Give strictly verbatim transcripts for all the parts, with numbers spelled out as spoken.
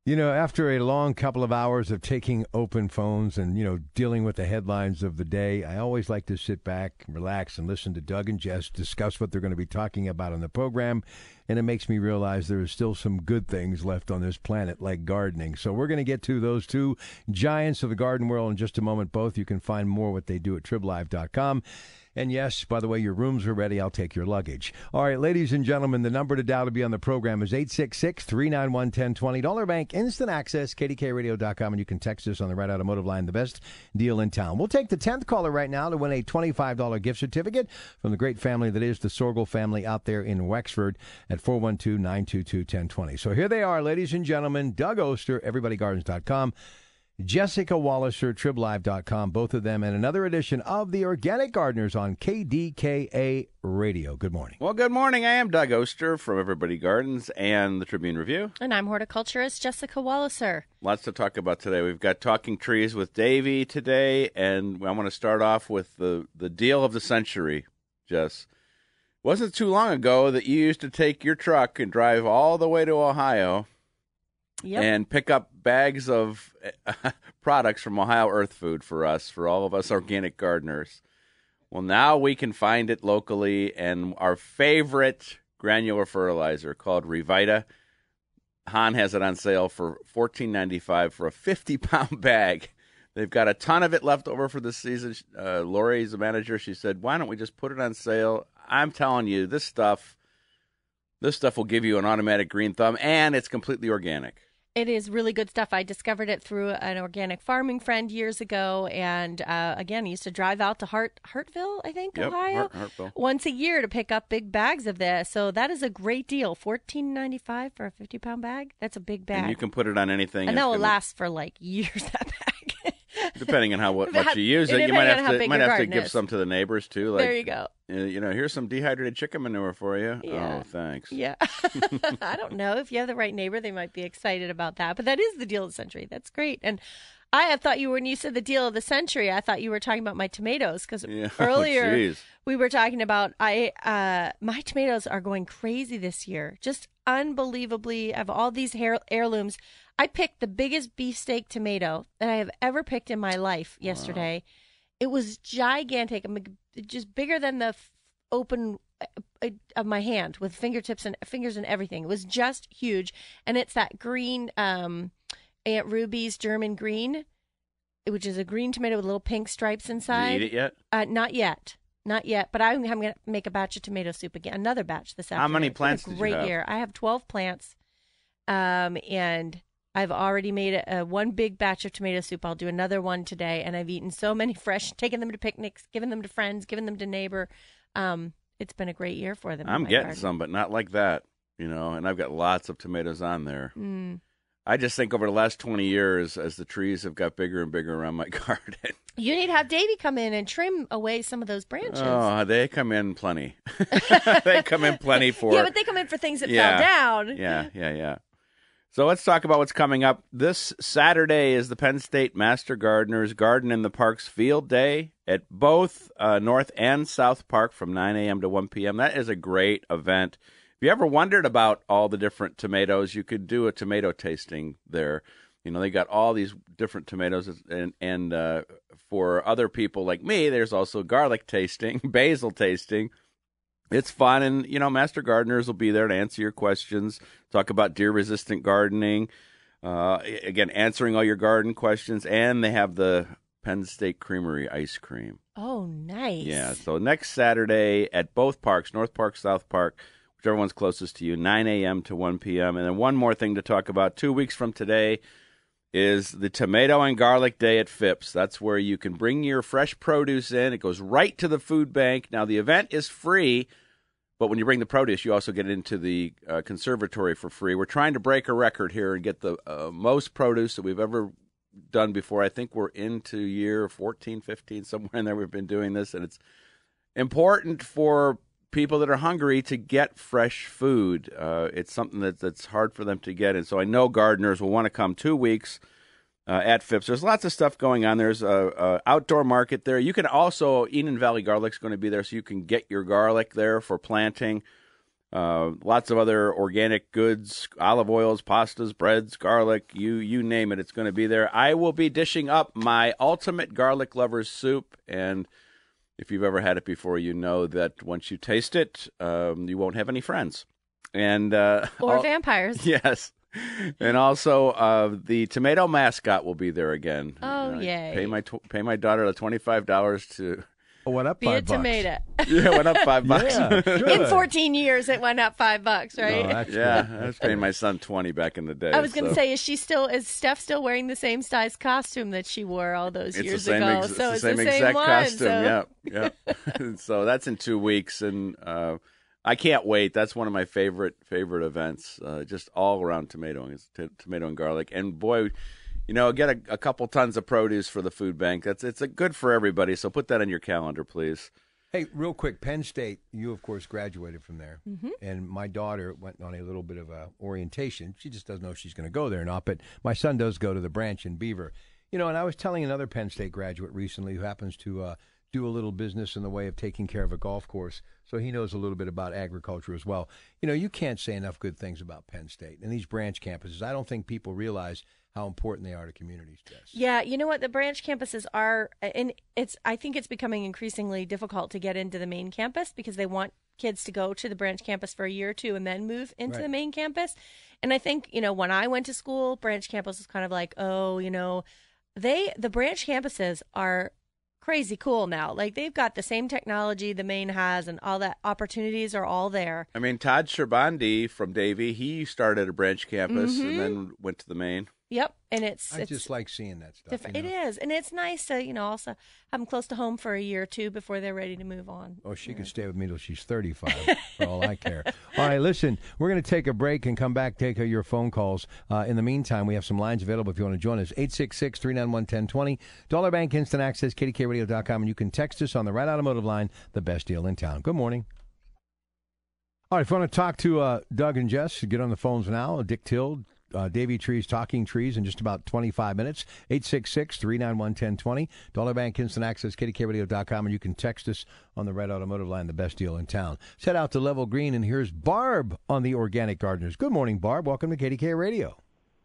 You know, after a long couple of hours of taking open phones and, you know, dealing with the headlines of the day, I always like to sit back, relax, and listen to Doug and Jess discuss what they're going to be talking about on the program. And it makes me realize there is still some good things left on this planet, like gardening. So we're going to get to those two giants of the garden world in just a moment. Both you can find more what they do at trib live dot com. And yes, by the way, your rooms are ready. I'll take your luggage. All right, ladies and gentlemen, the number to dial to be on the program is eight six six, three nine one, one zero two zero. Dollar Bank Instant Access, K D K radio dot com, and you can text us on the Red Automotive line, the best deal in town. We'll take the tenth caller right now to win a twenty-five dollars gift certificate from the great family that is the Sorgel family out there in Wexford at four one two, nine two two, one zero two zero. So here they are, ladies and gentlemen, Doug Oster, everybody gardens dot com. Jessica Walliser, trib live dot com, both of them, and another edition of The Organic Gardeners on K D K A Radio. Good morning. Well, good morning. I am Doug Oster from Everybody Gardens and the Tribune Review. And I'm horticulturist Jessica Walliser. Lots to talk about today. We've got Talking Trees with Davey today, and I want to start off with the, the deal of the century, Jess. Wasn't too long ago that you used to take your truck and drive all the way to Ohio Yep. and pick up bags of uh, products from Ohio Earth Food for us, for all of us organic gardeners. Well, now we can find it locally, and our favorite granular fertilizer called Revita, Han has it on sale for fourteen ninety-five for a fifty-pound bag. They've got a ton of it left over for this season. Uh, Lori's the manager. She said, why don't we just put it on sale? I'm telling you, this stuff, this stuff will give you an automatic green thumb, and it's completely organic. It is really good stuff. I discovered it through an organic farming friend years ago. And uh, again, I used to drive out to Hart, Hartville, I think, yep, Ohio, Hart, Hartville. once a year to pick up big bags of this. So that is a great deal. fourteen ninety-five for a fifty-pound bag. That's a big bag. And you can put it on anything. And that will gonna... last for like years, that bag. Depending on how what, much you use it, you might have to might have to give is. some to the neighbors too. Like, there you go. You know, here's some dehydrated chicken manure for you. Yeah. Oh, thanks. Yeah. I don't know. If you have the right neighbor, they might be excited about that. But that is the deal of the century. That's great. And I have thought you were, when you said the deal of the century, I thought you were talking about my tomatoes, because yeah. earlier oh, we were talking about I uh, my tomatoes are going crazy this year. Just unbelievably. I have all these hair, heirlooms. I picked the biggest beefsteak tomato that I have ever picked in my life yesterday. Wow. It was gigantic. I'm just bigger than the f- open uh, of my hand, with fingertips and fingers and everything. It was just huge. And it's that green um, Aunt Ruby's German green, which is a green tomato with little pink stripes inside. Did you eat it yet? Uh, not yet. Not yet, but I'm, I'm going to make a batch of tomato soup again, another batch this afternoon. How many plants did you have? Great year. I have twelve plants, um, and I've already made a, a one big batch of tomato soup. I'll do another one today, and I've eaten so many fresh, taken them to picnics, given them to friends, given them to neighbor. Um, it's been a great year for them. I'm getting garden. some, but not like that, you know, and I've got lots of tomatoes on there. Mm. I just think over the last twenty years, as the trees have got bigger and bigger around my garden. You need to have Davey come in and trim away some of those branches. Oh, they come in plenty. They come in plenty for... Yeah, but they come in for things that yeah, fell down. Yeah, yeah, yeah. So let's talk about what's coming up. This Saturday is the Penn State Master Gardeners Garden in the Parks Field Day at both uh, North and South Park from nine a.m. to one p.m. That is a great event. If you ever wondered about all the different tomatoes, you could do a tomato tasting there. You know, they got all these different tomatoes, and and uh, for other people like me, there's also garlic tasting, basil tasting. It's fun, and, you know, Master Gardeners will be there to answer your questions, talk about deer-resistant gardening, uh, again, answering all your garden questions, and they have the Penn State Creamery ice cream. Oh, nice. Yeah, so next Saturday at both parks, North Park, South Park, whichever one's closest to you, nine a.m. to one p.m. And then one more thing to talk about, two weeks from today is the Tomato and Garlic Day at Phipps. That's where you can bring your fresh produce in. It goes right to the food bank. Now, the event is free, but when you bring the produce, you also get into the uh, conservatory for free. We're trying to break a record here and get the uh, most produce that we've ever done before. I think we're into year fourteen, fifteen, somewhere in there we've been doing this, and it's important for people that are hungry to get fresh food. Uh, it's something that, that's hard for them to get, and so I know gardeners will want to come two weeks uh, at Phipps. There's lots of stuff going on. There's a, a outdoor market there. You can also, Enon Valley Garlic's going to be there, so you can get your garlic there for planting. uh, lots of other organic goods, olive oils, pastas, breads, garlic, you you name it, it's going to be there. I will be dishing up my ultimate garlic lovers soup, and if you've ever had it before, you know that once you taste it, um, you won't have any friends. And uh, Or I'll- vampires. Yes. And also, uh, the tomato mascot will be there again. Oh, Uh, yay. Pay my tw- pay my daughter the twenty-five dollars to Oh, what up, Be a five bucks? tomato. yeah, went up five bucks. Yeah, good. In fourteen years, it went up five bucks, right? Oh, that's Yeah, good. I was paying my son twenty back in the day. I was going to so. say, is she still, is Steph still wearing the same size costume that she wore all those It's years the same, ago? ex- so it's it's the same the same exact one. costume. so. Yeah, yeah. So that's in two weeks, and uh, I can't wait. That's one of my favorite favorite events. Uh, just all around tomato, and- t- tomato and garlic. And boy, you know, get a, a couple tons of produce for the food bank. That's it's a good for everybody. So put that on your calendar, please. Hey, real quick, Penn State, you, of course, graduated from there. Mm-hmm. And my daughter went on a little bit of a orientation. She just doesn't know if she's going to go there or not, but my son does go to the branch in Beaver. You know, and I was telling another Penn State graduate recently who happens to uh, do a little business in the way of taking care of a golf course, so he knows a little bit about agriculture as well. You know, you can't say enough good things about Penn State and these branch campuses. I don't think people realize how important they are to communities, Jess. Yeah, you know what? The branch campuses are, and it's. I think it's becoming increasingly difficult to get into the main campus because they want kids to go to the branch campus for a year or two and then move into Right. the main campus. And I think, you know, when I went to school, branch campus was kind of like, oh, you know, they the branch campuses are crazy cool now. Like they've got the same technology the main has, and all that opportunities are all there. I mean, Todd Scherbandi from Davie, he started a branch campus Mm-hmm. and then went to the main. Yep, and it's I it's just like seeing that stuff. different. you know? It is, and it's nice to you know also have them close to home for a year or two before they're ready to move on. Oh, she could stay with me till she's thirty-five, for all I care. All right, listen, we're going to take a break and come back, take uh, your phone calls. Uh, in the meantime, we have some lines available if you want to join us. eight six six, three nine one, one zero two zero. Dollar Bank Instant Access, K D K radio dot com, and you can text us on the Right Automotive line, the best deal in town. Good morning. All right, if you want to talk to uh, Doug and Jess, get on the phones now. Dick Till, uh, Davy Trees, Talking Trees in just about twenty-five minutes. eight six six, three nine one, one zero two zero. Dollar Bank Instant Access, K D K radio dot com, and you can text us on the Red Automotive line, the best deal in town. Let's head out to Level Green, and here's Barb on the Organic Gardeners. Good morning, Barb. Welcome to K D K Radio.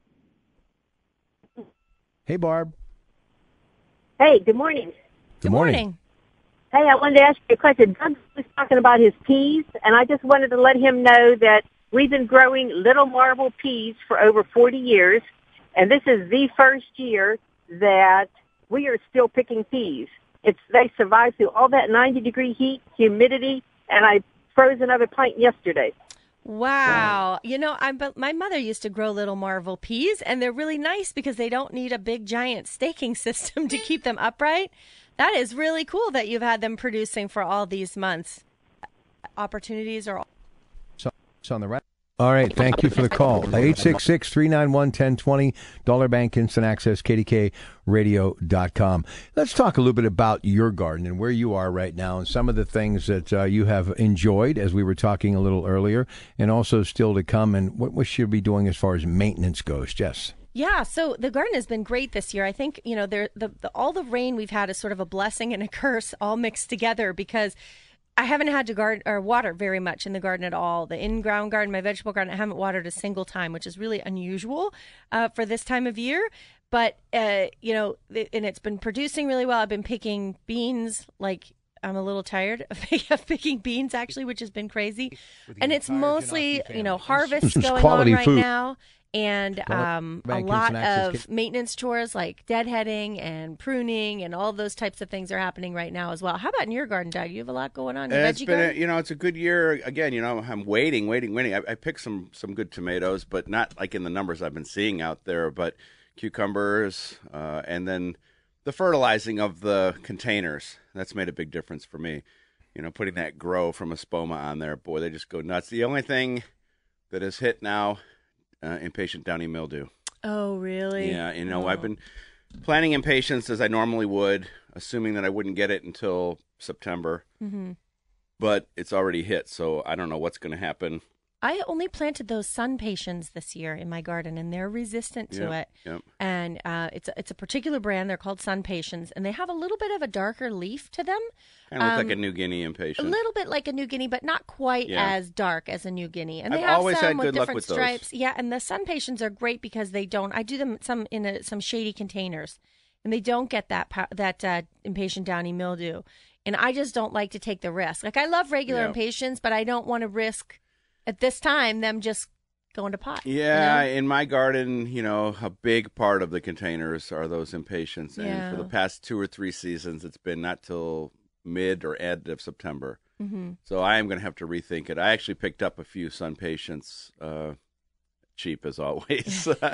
Hey, Barb. Hey, good morning. Good morning. Hey, I wanted to ask you a question. Doug was talking about his peas, and I just wanted to let him know that we've been growing Little Marble peas for over forty years, and this is the first year that we are still picking peas. It's they survived through all that ninety degree heat, humidity, and I froze another pint yesterday. Wow. You know, I'm but my mother used to grow little Marvel peas, and they're really nice because they don't need a big giant staking system to keep them upright. That is really cool that you've had them producing for all these months. Opportunities are So, it's on the right. All right, thank you for the call. eight six six, three nine one, one zero two zero, Dollar Bank Instant Access, K D K radio dot com. Let's talk a little bit about your garden and where you are right now and some of the things that uh, you have enjoyed, as we were talking a little earlier, and also still to come, and what we should be doing as far as maintenance goes. Jess. Yeah, so the garden has been great this year. I think, you know, there the, the all the rain we've had is sort of a blessing and a curse all mixed together because I haven't had to garden or water very much in the garden at all. The in-ground garden, my vegetable garden, I haven't watered a single time, which is really unusual uh, for this time of year. But, uh, you know, th- and it's been producing really well. I've been picking beans like I'm a little tired of picking beans, actually, which has been crazy. And it's mostly, you know, harvests It's going on quality right food. now. And um, a Bank lot Instant Access. of maintenance chores like deadheading and pruning and all those types of things are happening right now as well. How about in your garden, Doug? You have a lot going on. Your It's veggie been, a, garden? you know, it's a good year. Again, you know, I'm waiting, waiting, waiting. I, I picked some some good tomatoes, but not like in the numbers I've been seeing out there. But cucumbers, uh, and then the fertilizing of the containers. That's made a big difference for me. You know, putting that grow from Espoma on there, boy, they just go nuts. The only thing that has hit now, uh, impatient downy mildew. Oh, really? Yeah, you know, Oh. I've been planting impatiens as I normally would, assuming that I wouldn't get it until September. Mm-hmm. But it's already hit, so I don't know what's going to happen. I only planted those sun patiens this year in my garden, and they're resistant to Yep, it. yep. And uh, it's a, it's a particular brand. They're called sun patiens, and they have a little bit of a darker leaf to them. Kind of looks Um, like a New Guinea A impatient. little bit like a New Guinea, but not quite Yeah. as dark as a New Guinea. And they I've have always some had with good luck different with those. stripes. Yeah, and the sun patiens are great because they don't. I do them some in a, some shady containers, and they don't get that pow- that uh, impatient downy mildew. And I just don't like to take the risk. Like I love regular Yeah. impatiens, but I don't want to risk at this time them just going to pot. you Yeah, know? in my garden, you know, a big part of the containers are those impatiens. And Yeah. for the past two or three seasons, it's been not till mid or end of September. Mm-hmm. So I am going to have to rethink it. I actually picked up a few sun patients, uh, cheap as always, uh,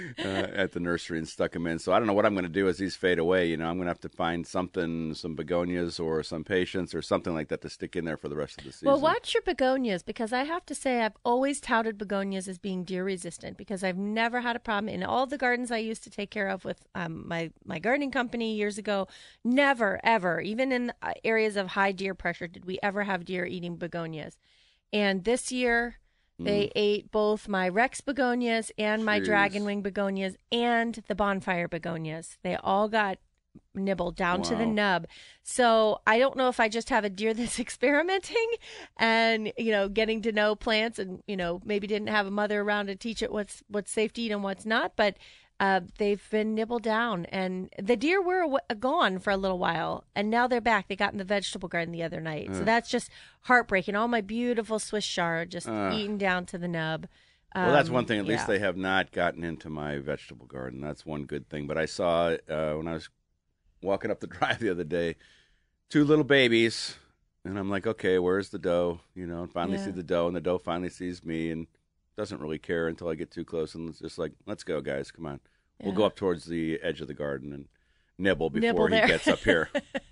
at the nursery and stuck them in. So I don't know what I'm going to do as these fade away. You know, I'm going to have to find something, some begonias or some patients or something like that to stick in there for the rest of the season. Well, watch your begonias, because I have to say I've always touted begonias as being deer resistant, because I've never had a problem in all the gardens I used to take care of with um, my, my gardening company years ago. Never, ever, even in uh, areas of high deer pressure, did we ever have deer eating begonias. And this year, they Mm. ate both my Rex begonias and my Jeez. Dragonwing begonias and the bonfire begonias. They all got nibbled down to the Wow. nub. So I don't know if I just have a deer that's experimenting and, you know, getting to know plants and, you know, maybe didn't have a mother around to teach it what's what's safe to eat and what's not. But uh, they've been nibbled down. And the deer were aw- gone for a little while, and now they're back. They got in the vegetable garden the other night. So Ugh. that's just heartbreaking. All my beautiful Swiss chard just Ugh. eaten down to the nub. Well, that's Um, one thing. At least yeah. they have not gotten into my vegetable garden. That's one good thing. But I saw uh, when I was walking up the drive the other day, two little babies, and I'm like, okay, where's the doe? You know, and finally Yeah. see the doe, and the doe finally sees me and doesn't really care until I get too close, and it's just like, let's go, guys, come on. We'll Yeah. go up towards the edge of the garden and nibble before Nibble he there. gets up here.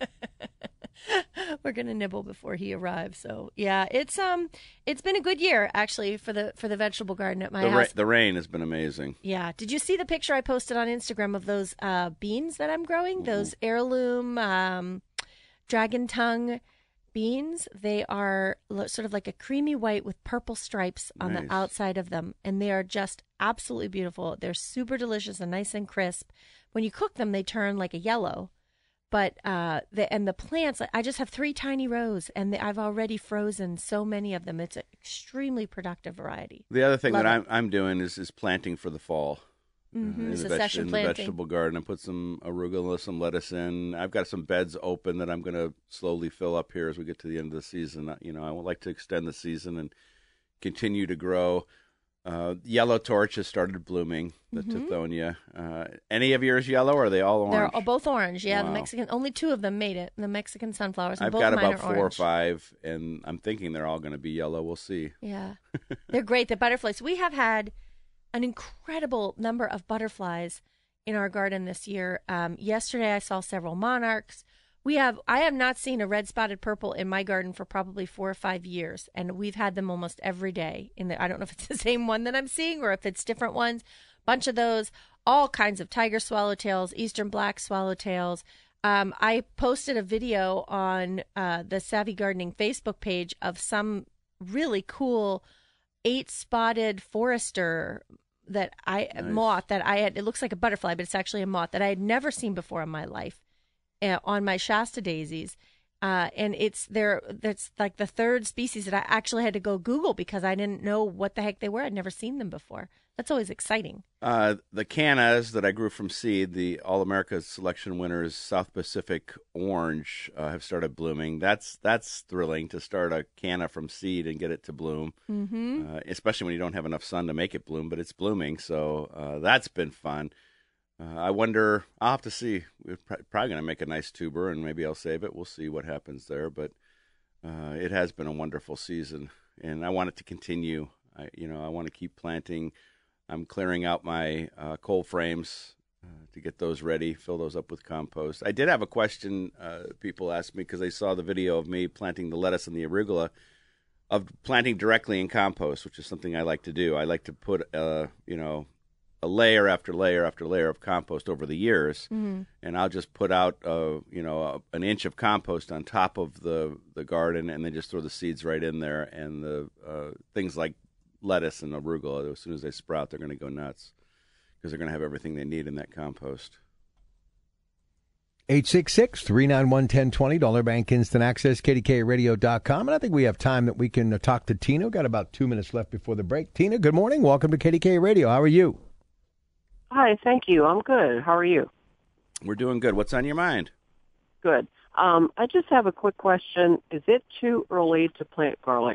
We're gonna nibble before he arrives. So yeah, it's um, it's been a good year actually for the for the vegetable garden at my the, ra- house. the rain has been amazing. Yeah. Did you see the picture I posted on Instagram of those uh, beans that I'm growing? Those heirloom um, dragon tongue beans. They are lo- sort of like a creamy white with purple stripes on Nice. the outside of them, and they are just absolutely beautiful. They're super delicious and nice and crisp. When you cook them, they turn like a yellow. But uh, the and the plants, I just have three tiny rows, and I've already frozen so many of them. It's an extremely productive variety. The other thing Love that it. I'm I'm doing is is planting for the fall. Mm-hmm. Uh, in, the veg- Succession in the planting. vegetable garden. I put some arugula, some lettuce in. I've got some beds open that I'm going to slowly fill up here as we get to the end of the season. Uh, You know, I would like to extend the season and continue to grow. Uh, yellow torch has started blooming, the Mhm. Tithonia. Uh, any of yours yellow, or are they all orange? They're all- both orange. Yeah, the Wow. Mexican. Only two of them made it. The Mexican sunflowers. And I've both got mine about are four or orange. five, and I'm thinking they're all going to be yellow. We'll see. Yeah, they're great. The butterflies. We have had an incredible number of butterflies in our garden this year. Um, yesterday, I saw several monarchs. We have. I have not seen a red spotted purple in my garden for probably four or five years, and we've had them almost every day. In the, I don't know if it's the same one that I'm seeing or if it's different ones. Bunch of those. All kinds of tiger swallowtails, eastern black swallowtails. Um, I posted a video on uh, the Savvy Gardening Facebook page of some really cool eight spotted forester that I Nice. moth that I had. It looks like a butterfly, but it's actually a moth that I had never seen before in my life. Uh, on my Shasta daisies, uh, and it's there. That's like the third species that I actually had to go Google because I didn't know what the heck they were. I'd never seen them before. That's always exciting. Uh, the cannas that I grew from seed, the All America Selection winners, South Pacific Orange, uh, have started blooming. That's that's thrilling to start a canna from seed and get it to bloom, Mm-hmm. uh, especially when you don't have enough sun to make it bloom. But it's blooming, so uh, that's been fun. Uh, I wonder. I'll have to see. We're pr- probably going to make a nice tuber, and maybe I'll save it. We'll see what happens there. But uh, it has been a wonderful season, and I want it to continue. I, you know, I want to keep planting. I'm clearing out my uh, cold frames uh, to get those ready, fill those up with compost. I did have a question uh, people asked me because they saw the video of me planting the lettuce and the arugula, of planting directly in compost, which is something I like to do. I like to put, uh, you know, a layer after layer after layer of compost over the years, Mm-hmm. and I'll just put out, uh, you know, uh, an inch of compost on top of the, the garden, and then just throw the seeds right in there, and the uh, things like lettuce and arugula. As soon as they sprout, they're going to go nuts because they're going to have everything they need in that compost. eight six six, three nine one, one zero two zero, Dollar Bank Instant Access, K D K radio dot com. And I think we have time that we can uh, talk to Tina. We've got about two minutes left before the break. Tina, good morning. Welcome to K D K Radio. How are you? Hi, thank you. I'm good. How are you? We're doing good. What's on your mind? Good. Um, I just have a quick question. Is it too early to plant garlic?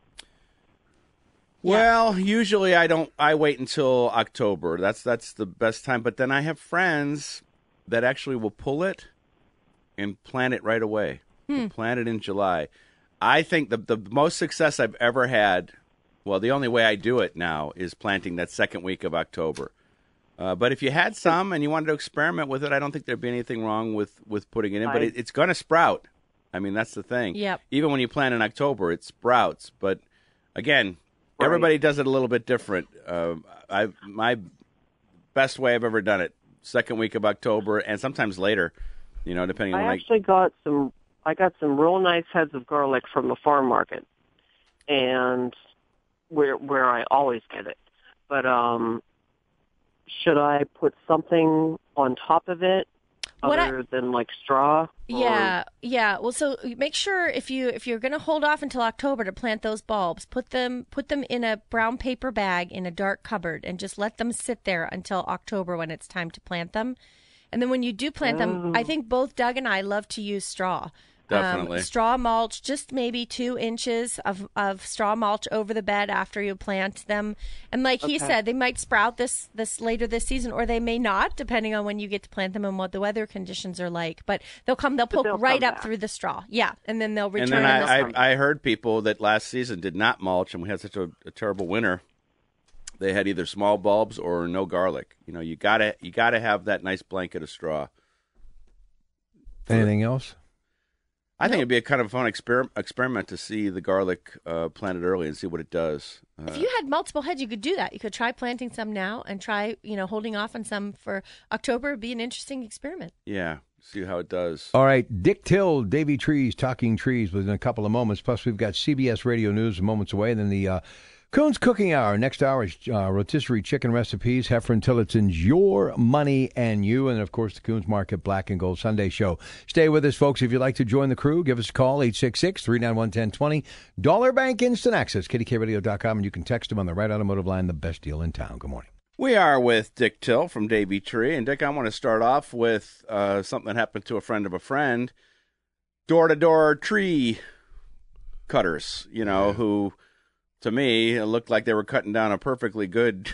Well, usually I don't. I wait until October. That's that's the best time. But then I have friends that actually will pull it and plant it right away. Hmm. Plant it in July. I think the the most success I've ever had. Well, the only way I do it now is planting that second week of October. Uh, but if you had some and you wanted to experiment with it, I don't think there'd be anything wrong with, with putting it in. But it, it's going to sprout. I mean, that's the thing. Yep. Even when you plant in October, it sprouts. But again, Right. everybody does it a little bit different. Uh, I my best way I've ever done it, second week of October, and sometimes later. You know, depending on I when actually got some. I got some real nice heads of garlic from the farm market, and where where I always get it. But um. Should I put something on top of it What other I- than like straw? Or- Yeah, yeah. Well, so make sure if you if you're going to hold off until October to plant those bulbs, put them put them in a brown paper bag in a dark cupboard and just let them sit there until October when it's time to plant them. And then when you do plant them, I think both Doug and I love to use straw. Definitely. Um, straw mulch, just maybe two inches of, of straw mulch over the bed after you plant them. And like he Okay. said, they might sprout this this later this season, or they may not, depending on when you get to plant them and what the weather conditions are like. But they'll come, they'll But poke they'll right come up back. through the straw. Yeah, and then they'll return. And then and they'll I, come. I, I heard people that last season did not mulch, and we had such a, a terrible winter. They had either small bulbs or no garlic. You know, you gotta you gotta have that nice blanket of straw. Anything else? I think it'd be a kind of fun exper- experiment to see the garlic uh, planted early and see what it does. Uh, If you had multiple heads, you could do that. You could try planting some now and try, you know, holding off on some for October. It'd be an interesting experiment. yeah, see how it does. All right, Dick Till, Davy Trees, Talking Trees within a couple of moments. Plus, we've got C B S Radio News moments away. And then the uh, Coons Cooking Hour. Next hour is uh, rotisserie chicken recipes. Heffron Tillotson, Your Money and You. And, of course, the Coons Market Black and Gold Sunday Show. Stay with us, folks. If you'd like to join the crew, give us a call, eight six six, three nine one, one zero two zero. Dollar Bank Instant Access, K D K radio dot com. And you can text them on the right automotive line, the best deal in town. Good morning. We are with Dick Till from Davy Tree. And, Dick, I want to start off with uh, something that happened to a friend of a friend. Door-to-door tree cutters, you know, Yeah. who, to me, it looked like they were cutting down a perfectly good,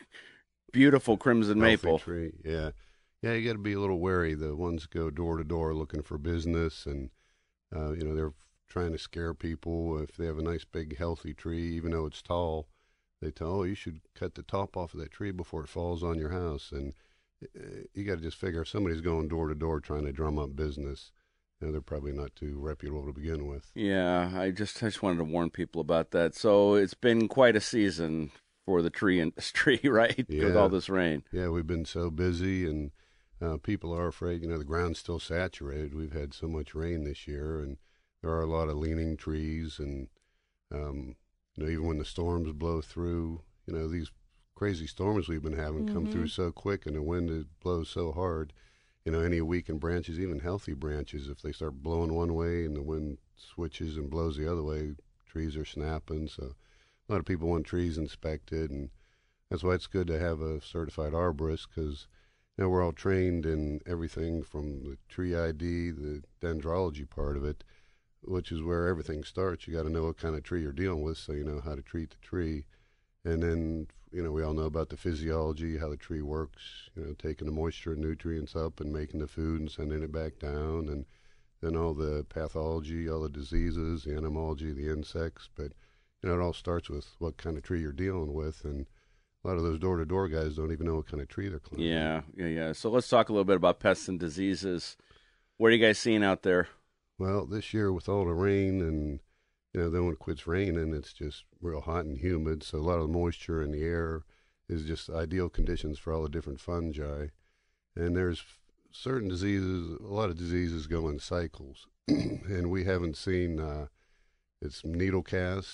beautiful crimson Healthy maple. tree. Yeah, yeah. You got to be a little wary. The ones go door to door looking for business, and uh, you know they're trying to scare people. If they have a nice big healthy tree, even though it's tall, they tell, oh, you should cut the top off of that tree before it falls on your house. And uh, you got to just figure if somebody's going door to door trying to drum up business, you know, they're probably not too reputable to begin with. Yeah, I just I just wanted to warn people about that. So it's been quite a season for the tree industry, right? With Yeah. all this rain. Yeah, we've been so busy, and uh, people are afraid. You know, the ground's still saturated. We've had so much rain this year, and there are a lot of leaning trees. And um, you know, even when the storms blow through, you know, these crazy storms we've been having come Mhm. through so quick, and the wind it blows so hard. You know, any weakened branches, even healthy branches, if they start blowing one way and the wind switches and blows the other way, trees are snapping. So a lot of people want trees inspected, and that's why it's good to have a certified arborist, because you know, we're all trained in everything from the tree I D, the dendrology part of it, which is where everything starts. You got to know what kind of tree you're dealing with so you know how to treat the tree. And then, you know, we all know about the physiology, how the tree works, you know, taking the moisture and nutrients up and making the food and sending it back down. And then all the pathology, all the diseases, the entomology, the insects. But, you know, it all starts with what kind of tree you're dealing with. And a lot of those door-to-door guys don't even know what kind of tree they're climbing. Yeah, yeah, yeah. So let's talk a little bit about pests and diseases. What are you guys seeing out there? Well, this year with all the rain and, you know, then when it quits raining, it's just real hot and humid. So a lot of the moisture in the air is just ideal conditions for all the different fungi. And there's certain diseases, a lot of diseases go in cycles. And we haven't seen, uh, it's needle cast,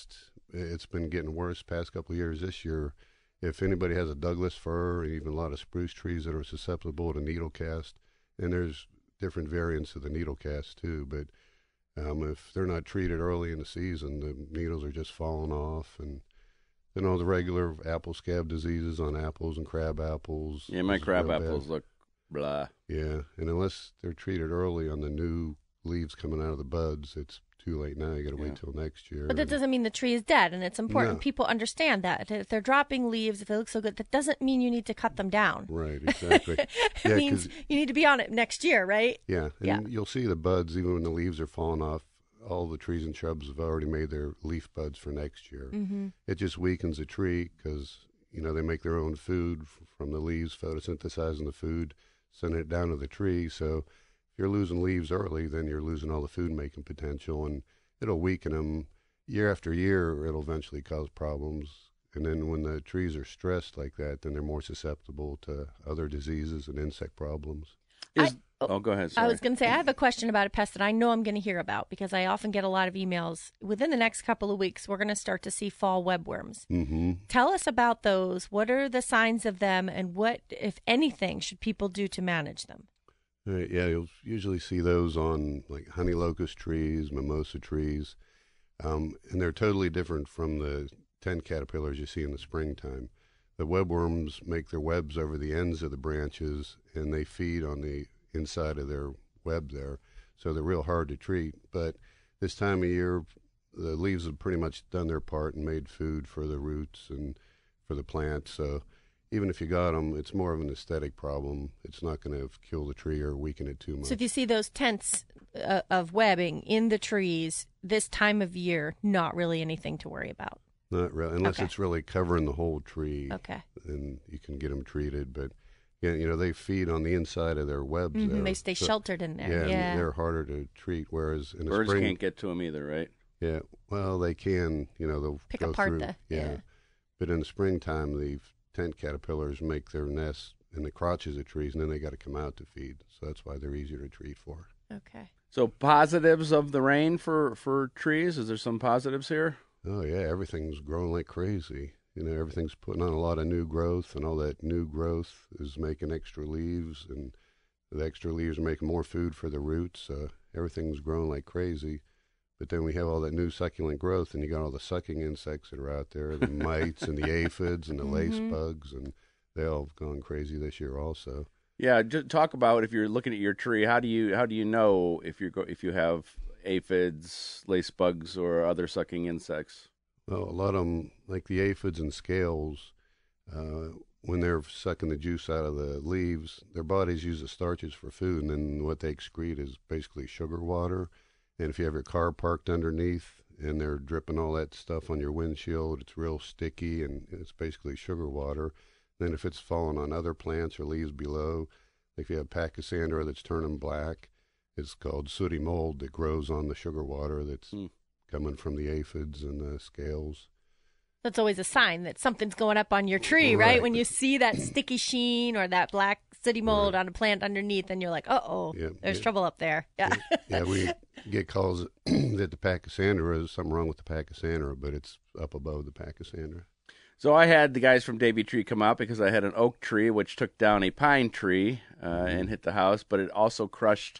it's been getting worse past couple of years. This year, if anybody has a Douglas fir, and even a lot of spruce trees that are susceptible to needle cast, and there's different variants of the needle cast too, but um, if they're not treated early in the season, the needles are just falling off, and you know the regular apple scab diseases on apples and crab apples. Yeah, my is crab real apples bad. look blah. Yeah, and unless they're treated early on the new leaves coming out of the buds, it's too late now. You got to Yeah. wait till next year. But that doesn't mean the tree is dead, and it's important No. people understand that. If they're dropping leaves, if they look so good, that doesn't mean you need to cut them down. Right, exactly. It Yeah, means 'cause- you need to be on it next year, right? Yeah, and Yeah. you'll see the buds even when the leaves are falling off. All the trees and shrubs have already made their leaf buds for next year. Mm-hmm. It just weakens the tree because you know they make their own food f- from the leaves, photosynthesizing the food, sending it down to the tree. So if you're losing leaves early, then you're losing all the food making potential, and it'll weaken them year after year. It'll eventually cause problems. And then when the trees are stressed like that, then they're more susceptible to other diseases and insect problems. Is, I- oh, go ahead. I Sorry. was going to say, I have a question about a pest that I know I'm going to hear about because I often get a lot of emails. Within the next couple of weeks, we're going to start to see fall webworms. Mm-hmm. Tell us about those. What are the signs of them, and what, if anything, should people do to manage them? Right, yeah, you'll usually see those on like honey locust trees, mimosa trees, um, and they're totally different from the tent caterpillars you see in the springtime. The webworms make their webs over the ends of the branches, and they feed on the inside of their web there, so they're real hard to treat. But this time of year, the leaves have pretty much done their part and made food for the roots and for the plants, so even if you got them, it's more of an aesthetic problem. It's not going to kill the tree or weaken it too much. So if you see those tents uh, of webbing in the trees this time of year, not really anything to worry about. Not really, unless Okay. it's really covering the whole tree. Okay. Then you can get them treated. But yeah, you know, they feed on the inside of their webs. Mhm, there. They stay So- sheltered in there. Yeah, and Yeah. they're harder to treat. Whereas in the Birds spring, can't get to them either, right? yeah, well, they can. You know, they'll Pick go apart through. the- yeah. yeah. But in the springtime, the tent caterpillars make their nests in the crotches of trees, and then they got to come out to feed. So that's why they're easier to treat for. Okay. So positives of the rain for, for trees? Is there some positives here? Oh yeah, everything's growing like crazy. You know, everything's putting on a lot of new growth, and all that new growth is making extra leaves, and the extra leaves are making more food for the roots. So everything's growing like crazy. But then we have all that new succulent growth, and you got all the sucking insects that are out there, the mites and the aphids and the lace Mhm. bugs, and they all have gone crazy this year also. Yeah, just talk about if you're looking at your tree, how do you how do you know if you're go, if you have aphids, lace bugs, or other sucking insects? Well, a lot of them, like the aphids and scales, uh, when they're sucking the juice out of the leaves, their bodies use the starches for food, and then what they excrete is basically sugar water. And if you have your car parked underneath and they're dripping all that stuff on your windshield, it's real sticky, and it's basically sugar water. Then if it's falling on other plants or leaves below, like if you have Pachysandra that's turning black, it's called sooty mold that grows on the sugar water that's Hmm. coming from the aphids and the scales. That's always a sign that something's going up on your tree, right? Right. When you see that sticky sheen or that black sooty mold Right. on a plant underneath, and you're like, uh oh, Yeah, there's yeah. trouble up there. Yeah. Yeah, we get calls that the Pachysandra is something wrong with the Pachysandra, but it's up above the Pachysandra. So I had the guys from Davy Tree come out because I had an oak tree which took down a pine tree uh, Mm-hmm. and hit the house, but it also crushed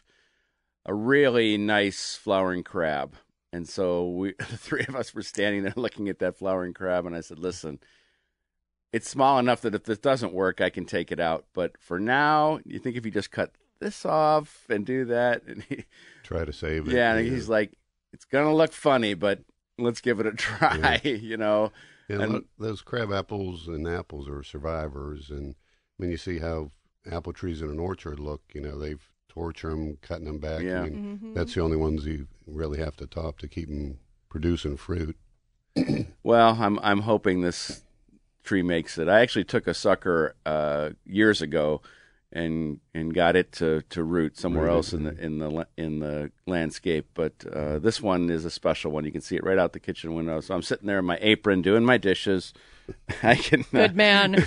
a really nice flowering crab. And so we, the three of us were standing there looking at that flowering crab, and I said, listen, it's small enough that if this doesn't work, I can take it out. But for now, you think if you just cut this off and do that? And he, Try to save it. yeah, and he's like, it's going to look funny, but let's give it a try, you know. Yeah, and- look, those crab apples and apples are survivors. And I mean, you see how apple trees in an orchard look. You know, they've tortured them, cutting them back. Yeah. I mean, Mhm. that's the only ones you really have to top to keep them producing fruit. Well, I'm I'm hoping this tree makes it. I actually took a sucker uh, years ago, and and got it to, to root somewhere Right. else in the in the la- in the landscape. But uh, this one is a special one. You can see it right out the kitchen window. So I'm sitting there in my apron doing my dishes. I can uh, Good man.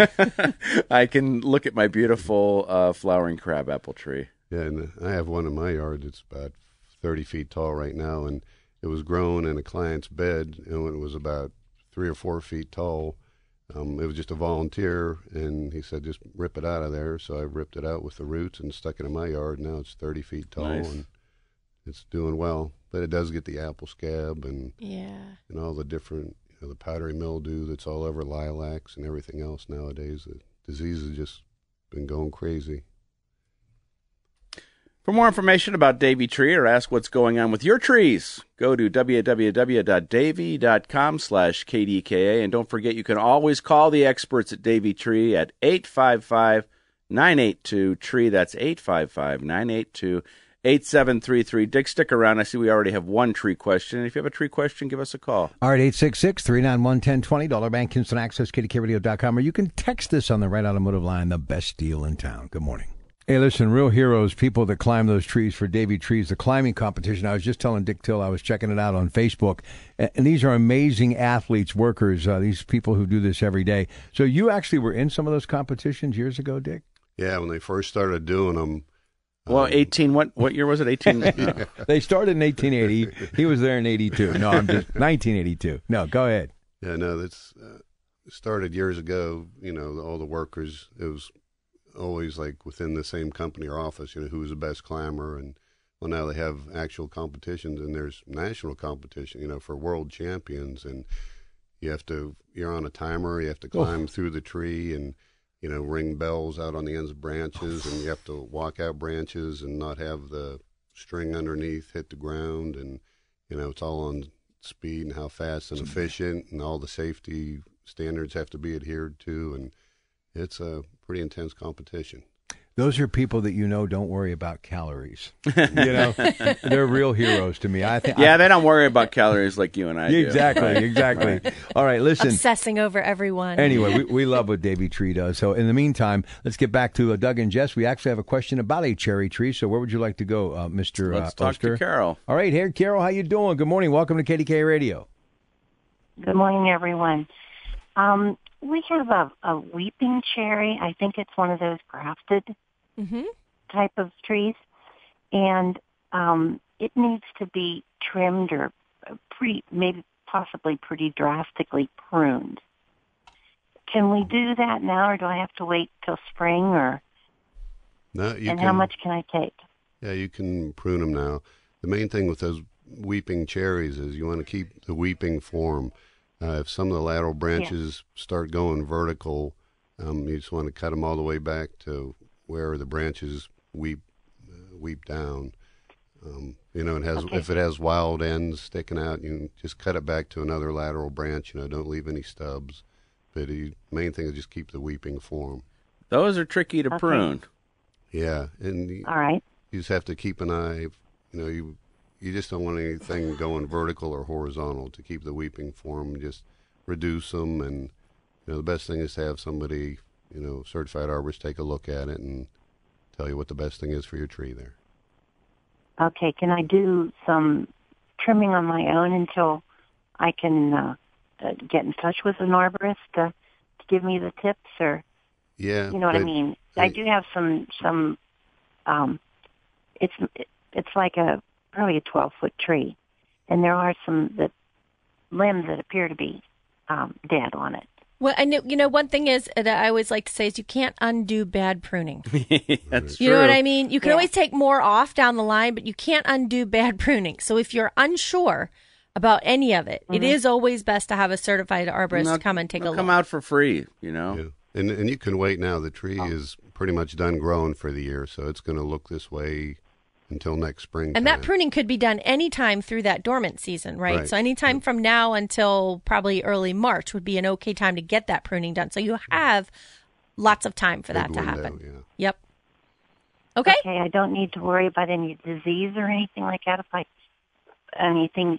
I can look at my beautiful uh, flowering crabapple tree. Yeah, and I have one in my yard that's about thirty feet tall right now, and it was grown in a client's bed, and when it was about three or four feet tall, um, it was just a volunteer, and he said, just rip it out of there. So I ripped it out with the roots and stuck it in my yard. Now it's thirty feet tall, Nice. and it's doing well. But it does get the apple scab and Yeah. and all the different, you know, the powdery mildew that's all over lilacs and everything else nowadays. The disease has just been going crazy. For more information about Davy Tree or ask what's going on with your trees, go to www.davy.com slash KDKA. And don't forget, you can always call the experts at Davy Tree at eight five five, nine eight two, T R E E. That's eight five five, nine eight two, eight seven three three. Dick, stick around. I see we already have one tree question. If you have a tree question, give us a call. All right, eight six six, three nine one, one zero two zero, Dollar Bank Instant Access, K D K radio dot com, or you can text us on the Right Automotive line, the best deal in town. Good morning. Hey, listen, real heroes, people that climb those trees for Davy Trees, the climbing competition. I was just telling Dick Till, I was checking it out on Facebook, and these are amazing athletes, workers, uh, these people who do this every day. So you actually were in some of those competitions years ago, Dick? Yeah, when they first started doing them. Well, um, eighteen, what what year was it? eighteen? No. They started in eighteen eighty. He was there in eighty-two. No, I'm just nineteen eighty-two. No, go ahead. Yeah, no, that's uh, started years ago. You know, all the workers, it was always like within the same company or office, you know, who was the best climber. And well, now they have actual competitions, and there's national competition, you know, for world champions. And you have to, you're on a timer, you have to climb oh. through the tree and, you know, ring bells out on the ends of branches, and you have to walk out branches and not have the string underneath hit the ground. And, you know, it's all on speed and how fast and efficient, and all the safety standards have to be adhered to. And it's a pretty intense competition. Those are people that you know don't worry about calories. You know, they're real heroes to me. I think. Yeah, I, they don't worry about calories like you and I do. Exactly, Right. exactly. Right. All right, listen. Obsessing over everyone. Anyway, we, we love what Davy Tree does. So in the meantime, let's get back to uh, Doug and Jess. We actually have a question about a cherry tree. So where would you like to go, uh, Mister Let's uh, talk Oster? to Carol. All right, hey, Carol, how you doing? Good morning. Welcome to K D K Radio. Good morning, everyone. Um, we have a, a weeping cherry. I think it's one of those grafted Mm-hmm. type of trees, and um, it needs to be trimmed or pretty, maybe possibly pretty drastically pruned. Can we do that now, or do I have to wait till spring? Or No, you and can, how much can I take? Yeah, you can prune them now. The main thing with those weeping cherries is you want to keep the weeping form. Uh, if some of the lateral branches yeah. start going vertical, um, you just want to cut them all the way back to where the branches weep uh, weep down. Um, you know, it has okay. if it has wild ends sticking out, you just cut it back to another lateral branch. You know, don't leave any stubs. But the main thing is just keep the weeping form. Those are tricky to okay. prune. Yeah, and you, all right. You just have to keep an eye. You know, you you just don't want anything going vertical or horizontal to keep the weeping form. Just reduce them, and you know, the best thing is to have somebody, you know, certified arborist take a look at it and tell you what the best thing is for your tree there. Okay, can I do some trimming on my own until I can uh, uh, get in touch with an arborist to, to give me the tips, or yeah, you know what I mean? I do have some some. Um, it's it's like a probably a twelve foot tree, and there are some that limbs that appear to be um, dead on it. Well, I know, you know, one thing is that I always like to say is you can't undo bad pruning. That's You true. know what I mean? You can Yeah. always take more off down the line, but you can't undo bad pruning. So if you're unsure about any of it, Mm-hmm. it is always best to have a certified arborist They'll- come and take a they'll look. come out for free, you know. Yeah. And and you can wait now. The tree Oh. is pretty much done growing for the year, so it's going to look this way until next spring. And that pruning could be done anytime through that dormant season, right? Right. So anytime from now until probably early March would be an okay time to get that pruning done. So you have lots of time for that Good to window, happen. yeah. Yep. Okay. Okay, I don't need to worry about any disease or anything like that. If I anything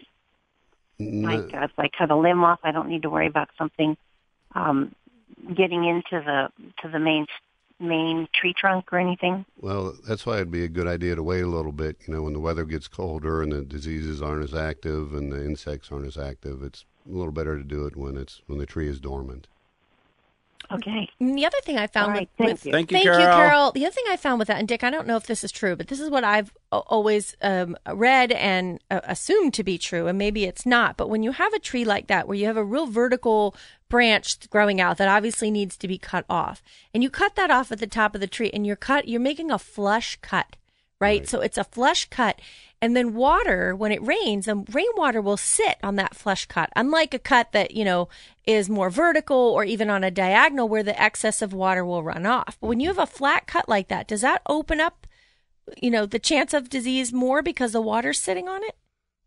No, like if I cut a limb off, I don't need to worry about something um, getting into the to the main main tree trunk or anything. well, that's why it'd be a good idea to wait a little bit. You know, when the weather gets colder and the diseases aren't as active and the insects aren't as active, it's a little better to do it when it's when the tree is dormant. Okay. And the other thing I found All right, with, thank with you. Thank you, thank Carol. you, Carol. The other thing I found with that, and Dick, I don't know if this is true, but this is what I've a- always um, read and uh, assumed to be true, and maybe it's not. But when you have a tree like that, where you have a real vertical branch growing out that obviously needs to be cut off, and you cut that off at the top of the tree, and you're cut, you're making a flush cut, right? Right. So it's a flush cut. And then water, when it rains, um, rainwater will sit on that flush cut, unlike a cut that, you know, is more vertical or even on a diagonal where the excess of water will run off. But when you have a flat cut like that, does that open up, you know, the chance of disease more because the water's sitting on it?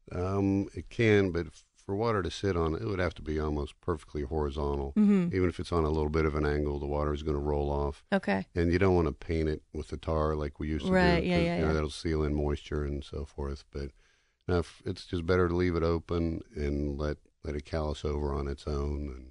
Um, it can, but for water to sit on, it would have to be almost perfectly horizontal. Mm-hmm. Even if it's on a little bit of an angle, the water is going to roll off. Okay. And you don't want to paint it with the tar like we used to Right, do. yeah, 'cause, yeah, you know, yeah. that'll seal in moisture and so forth. But now if it's just better to leave it open and let let it callus over on its own. And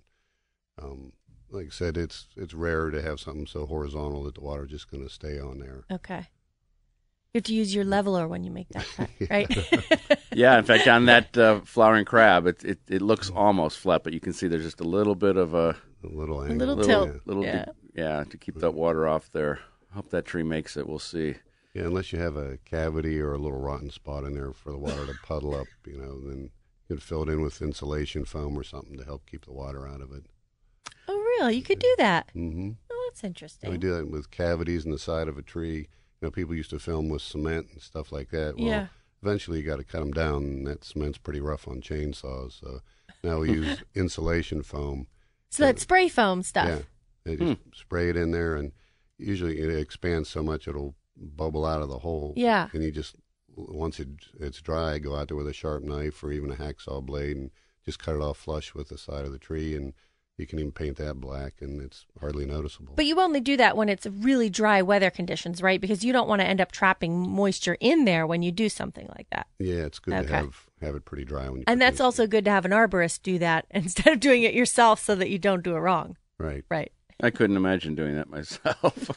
um, like I said, it's it's rare to have something so horizontal that the water's just going to stay on there. Okay. You have to use your leveler when you make that cut, right? Yeah, in fact, on that uh, flowering crab, it, it it looks almost flat, but you can see there's just a little bit of a A little angle. little little, tilt. little Yeah. to, yeah, to keep that water off there. Hope that tree makes it. We'll see. Yeah, unless you have a cavity or a little rotten spot in there for the water to puddle up, you know, then you'd fill it in with insulation foam or something to help keep the water out of it. Oh, really? You could do that. Mm-hmm. Oh, that's interesting. We do that with cavities in the side of a tree. You know, people used to film with cement and stuff like that. Well, Yeah. eventually you got to cut them down, and that cement's pretty rough on chainsaws. So now we use insulation foam. So that spray foam stuff. Yeah, they just spray it in there, and usually it expands so much it'll bubble out of the hole. Yeah. And you just, once it, it's dry, go out there with a sharp knife or even a hacksaw blade and just cut it off flush with the side of the tree, and you can even paint that black, and it's hardly noticeable. But you only do that when it's really dry weather conditions, right? Because you don't want to end up trapping moisture in there when you do something like that. Yeah, it's good Okay. to have have it pretty dry when you. And put that's those- also good to have an arborist do that instead of doing it yourself so that you don't do it wrong. right. Right. I couldn't imagine doing that myself.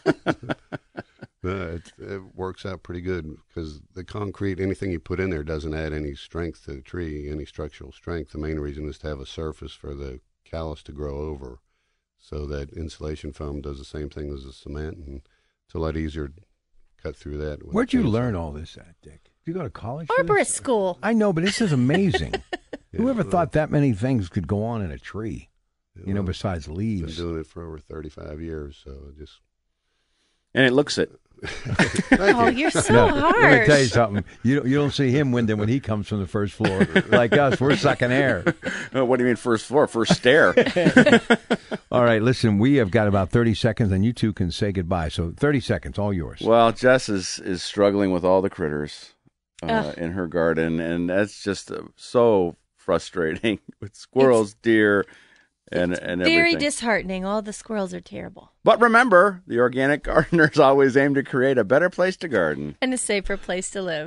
No, it, it works out pretty good because the concrete, anything you put in there, doesn't add any strength to the tree, any structural strength. The main reason is to have a surface for the callus to grow over, so that insulation foam does the same thing as the cement, and it's a lot easier to cut through that. with Where'd a you chainsaw. learn all this at, Dick? Did you go to college? for this? Arborist school. I know, but this is amazing. Yeah, Whoever well, thought that many things could go on in a tree? You know, well, besides Been leaves. doing it for over thirty-five years, so it just. And it looks it. Oh, you're so No, let me harsh. tell you something. You don't, you don't see him winding when he comes from the first floor. Like us, we're sucking air. Oh, what do you mean first floor? First stair. All right, listen, we have got about thirty seconds, and you two can say goodbye. So thirty seconds, all yours. Well, Jess is, is struggling with all the critters uh, Ugh. in her garden, and that's just uh, so frustrating with squirrels, deer, and and Very everything. disheartening. All the squirrels are terrible. But remember, the organic gardeners always aim to create a better place to garden. And a safer place to live.